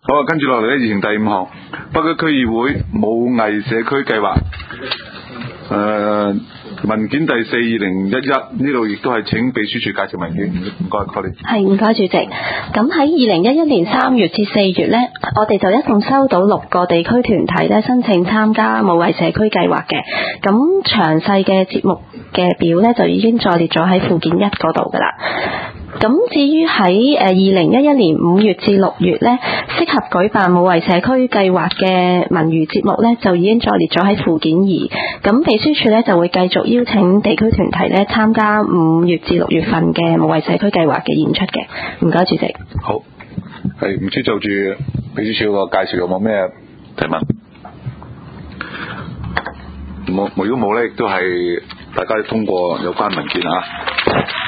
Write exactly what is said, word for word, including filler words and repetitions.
好啊，跟住落嚟咧，議程第五項，北區區議會武藝社區計劃，誒、呃、文件第四二零一一，呢度亦都係請秘書處介紹文件，唔該 Colin。 係，唔該主席。咁喺二零一一年三月至四月呢，我哋就一共收到六個地區團體咧申請參加武藝社區計劃嘅。咁詳細嘅節目嘅表呢，就已經載列咗喺附件一嗰度噶啦。咁至於喺誒二零一一年五月至六月呢，適合舉辦武藝社區計劃嘅文娛節目呢，就已經載列咗喺附件二。咁秘書處呢，就會繼續邀請地區團體呢參加五月至六月份嘅武藝社區計劃嘅演出嘅。唔該，主席。 好，係唔知就住秘書處個介紹有冇咩提問？冇，如果冇呢，亦都係大家通過有關文件啊。